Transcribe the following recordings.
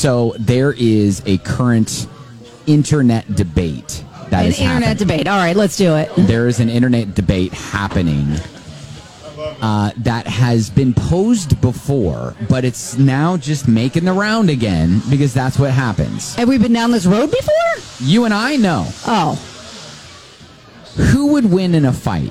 So there is a current internet debate that is happening. Internet debate. All right, let's do it. There is an internet debate happening that has been posed before, but it's now just making the round again because that's what happens. Have we been down this road before? You and I know. Oh. Who would win in a fight?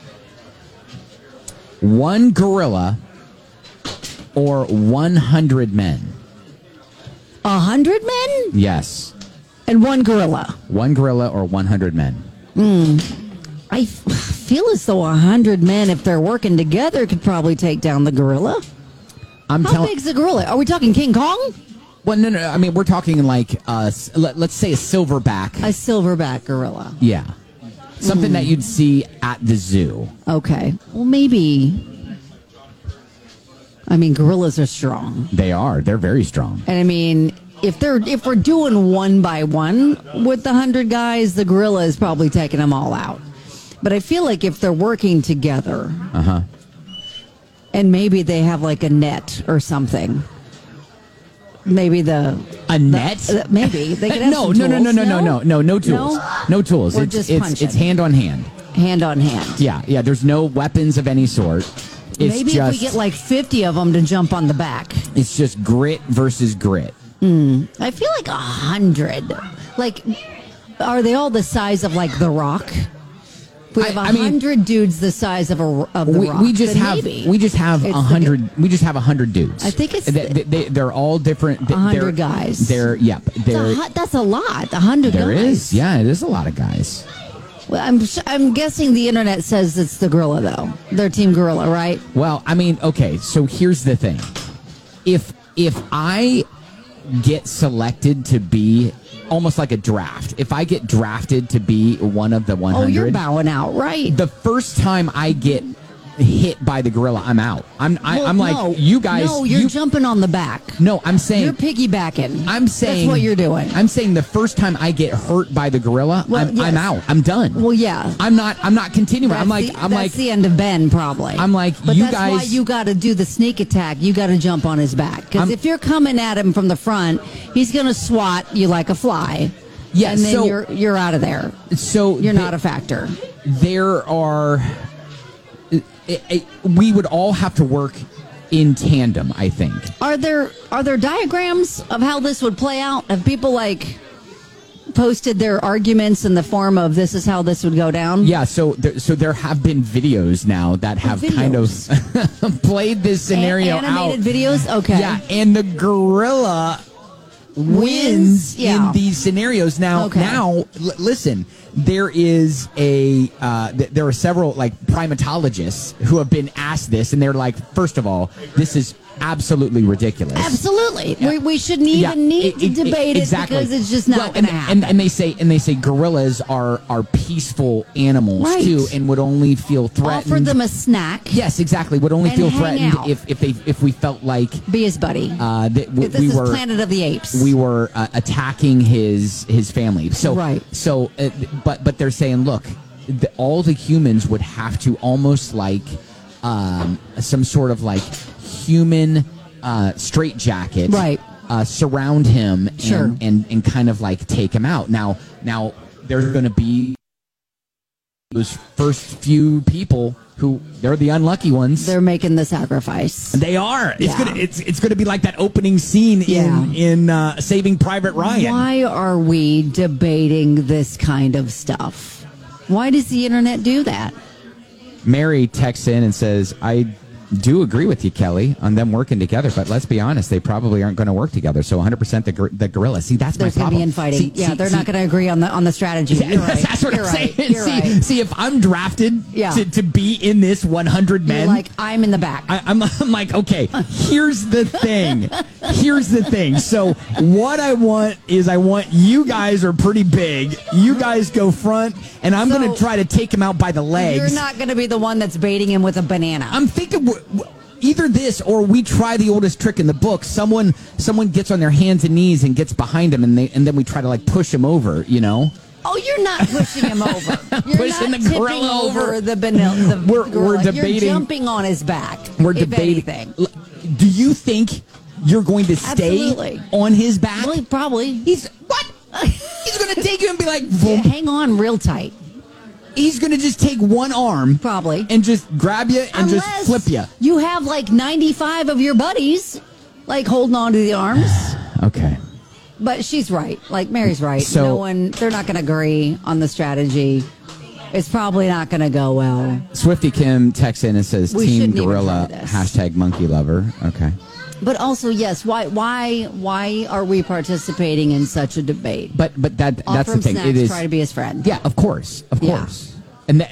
One gorilla or 100 men? 100 men? Yes. And one gorilla. One gorilla or 100 men? I feel as though 100 men, if they're working together, could probably take down the gorilla. How big's the gorilla? Are we talking King Kong? Well, no. I mean, we're talking like, let's say a silverback. A silverback gorilla. Yeah. Something that you'd see at the zoo. Okay. Well, maybe. I mean, gorillas are strong. They are. They're very strong. And I mean, if we're doing one by one with the 100 guys, the gorilla is probably taking them all out. But I feel like if they're working together, and maybe they have like a net or something. Maybe net? Maybe they could have no some tools. No tools. No tools. Or It's just it's punching. it's hand on hand. Hand on hand. Yeah. There's no weapons of any sort. It's Maybe just, if we get like 50 of them to jump on the back. It's just grit versus grit. I feel like 100. Like, are they all the size of like The Rock? If we have 100 dudes the size of The Rock. We just have maybe 100. We just have 100 dudes. I think it's they're all different. 100 guys. That's a lot. 100 guys. There is. Yeah, it is a lot of guys. Well, I'm guessing the internet says it's the gorilla though. They're Team Gorilla, right? Well, I mean, okay. So here's the thing: if I get selected to be almost like a draft, if I get drafted to be one of the 100, oh, you're bowing out, right? The first time I get hit by the gorilla, I'm out. I'm like, you guys. No, you're jumping on the back. No, I'm saying you're piggybacking. I'm saying that's what you're doing. I'm saying the first time I get hurt by the gorilla, I'm out. I'm done. Well, yeah. I'm not continuing. That's the end of Ben, probably. I'm like, but you that's guys. Why you got to do the sneak attack. You got to jump on his back because if you're coming at him from the front, he's going to swat you like a fly. Yeah, and then you're out of there. So you're not a factor. There are. We would all have to work in tandem, I think. Are there diagrams of how this would play out? Have people posted their arguments in the form of this is how this would go down? Yeah, so there have been videos now that have kind of played this scenario animated videos? Okay. Yeah, and the gorilla wins in these scenarios. Now, listen, there is there are several primatologists who have been asked this, and they're like, first of all, this is absolutely ridiculous. Absolutely, we shouldn't even need to debate it because it's just not going to happen. And they say gorillas are peaceful animals too, and would only feel threatened. Offer them a snack. Yes, exactly. Would only feel threatened if we felt like be his buddy. This is Planet of the Apes. We were attacking his family. So but they're saying, look, all the humans would have to almost like some sort of human straitjacket, surround him and kind of take him out. Now there's going to be those first few people who they're the unlucky ones. They're making the sacrifice. They are. It's gonna be like that opening scene in Saving Private Ryan. Why are we debating this kind of stuff? Why does the internet do that? Mary texts in and says, I do agree with you, Kelly, on them working together, but let's be honest, they probably aren't going to work together. So 100% the gorilla. See, that's There's my problem. There's going to be infighting. They're not going to agree on the strategy. You're right. That's what You're I'm right. saying. You're right. See, if I'm drafted to be in this 100 men, you're like, I'm in the back. I'm like, okay, here's the thing. So what I want you guys are pretty big. You guys go front, and I'm going to try to take him out by the legs. You're not going to be the one that's baiting him with a banana. I'm thinking either this or we try the oldest trick in the book. Someone gets on their hands and knees and gets behind him, and then we try to push him over. Oh, you're not pushing him over. You're pushing not the gorilla tipping over the gorilla. We're debating. You're jumping on his back. We're if debating. anything. Do you think you're going to stay on his back? Well, probably. He's going to take you and be like, hang on real tight. He's going to just take one arm. Probably. And just grab you and just flip you. You have like 95 of your buddies like holding on to the arms. Okay. But she's right. Like, Mary's right. So, they're not going to agree on the strategy. It's probably not going to go well. Swifty Kim texts in and says, Team Gorilla, #monkey lover. Okay. But also, yes, why are we participating in such a debate? But that's the thing. It is try to be his friend. Yeah, of course. And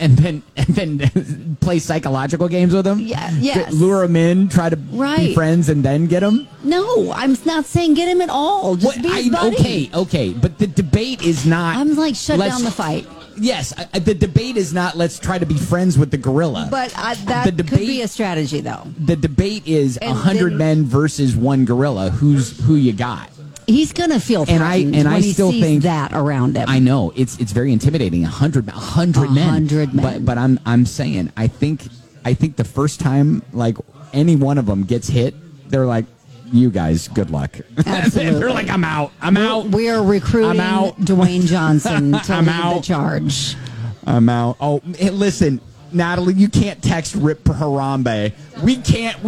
then play psychological games with him. Yeah, yes. Lure him in, try to be friends, and then get him. No, I'm not saying get him at all. Just be his buddy. Okay, but the debate is not. I'm like shut down the fight. Yes, the debate is not let's try to be friends with the gorilla. But that could be a strategy, though. The debate is 100 men versus one gorilla. Who you got? He's going to feel threatened when he sees that around him. I know. It's very intimidating. 100 men. 100 men. But I'm saying, I think the first time, like, any one of them gets hit, they're like, you guys, good luck. Absolutely. They're like, I'm out. We are recruiting Dwayne Johnson to lead the charge. I'm out. Oh, hey, listen, Natalie, you can't text Rip Harambe. We can't.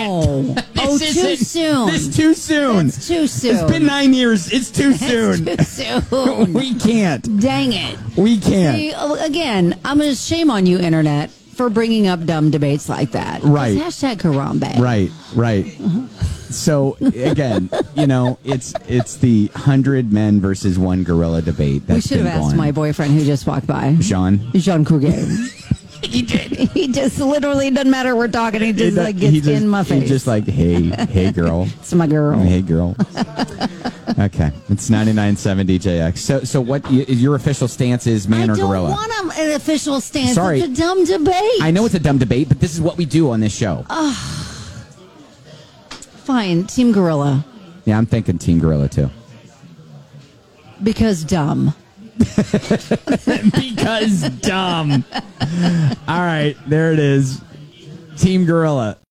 Too soon. It's too soon. It's too soon. It's been 9 years. It's too soon. It's too soon. We can't. Dang it. We can't. See, again, I'm going to shame on you, Internet, for bringing up dumb debates like that. Right. #Harambe. Right. Mm-hmm. So again, it's the 100 men versus one gorilla debate. We should have asked my boyfriend who just walked by, Jean Kruger. He did. He just literally doesn't matter. We're talking. He just gets in my face. He's just like, hey, girl. It's my girl. Hey, girl. Okay, it's 99.7 DJX. So what your official stance is, man or gorilla? I don't want an official stance. Sorry. It's a dumb debate. I know it's a dumb debate, but this is what we do on this show. Fine, Team Gorilla. Yeah, I'm thinking Team Gorilla too. Because dumb. Because dumb. All right, there it is. Team Gorilla.